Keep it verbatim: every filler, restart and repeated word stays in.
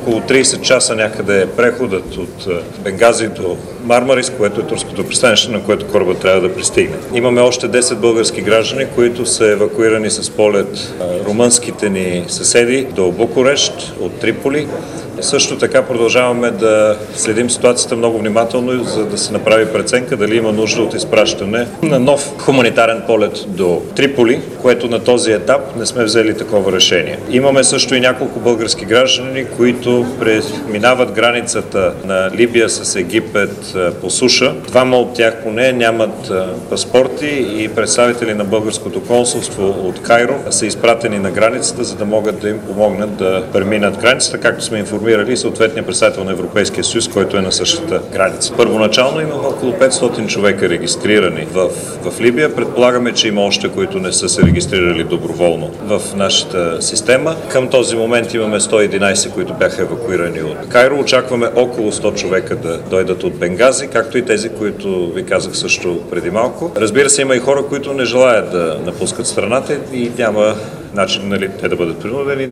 около трийсет часа някъде е преходът от Бенгази до Мармарис, което е турското пристанище, на което корабът трябва да пристигне. Имаме още десет български граждани, които са евакуирани с полет румънските ни съседи до Букурещ от Триполи. Също така продължаваме да следим ситуацията много внимателно, за да се направи преценка дали има нужда от изпращане на нов хуманитарен полет до Триполи, което на този етап не сме взели такова решение. Имаме също и няколко български граждани, които преминават границата на Либия с Египет по суша. Двама от тях поне нямат паспорти и представители на българското консулство от Кайро са изпратени на границата, за да могат да им помогнат да преминат границата, както сме информирали и съответния представител на Европейския съюз, който е на същата граница. Първоначално имаме около петстотин човека регистрирани в, в Либия. Предполагаме, че има още, които не са се регистрирали доброволно в нашата система. Към този момент имаме сто и единайсет, които бяха евакуирани от Кайро. Очакваме около сто човека да дойдат от Бенгази, както и тези, които ви казах също преди малко. Разбира се, има и хора, които не желаят да напускат страната и няма начин, нали, те да бъдат принудени.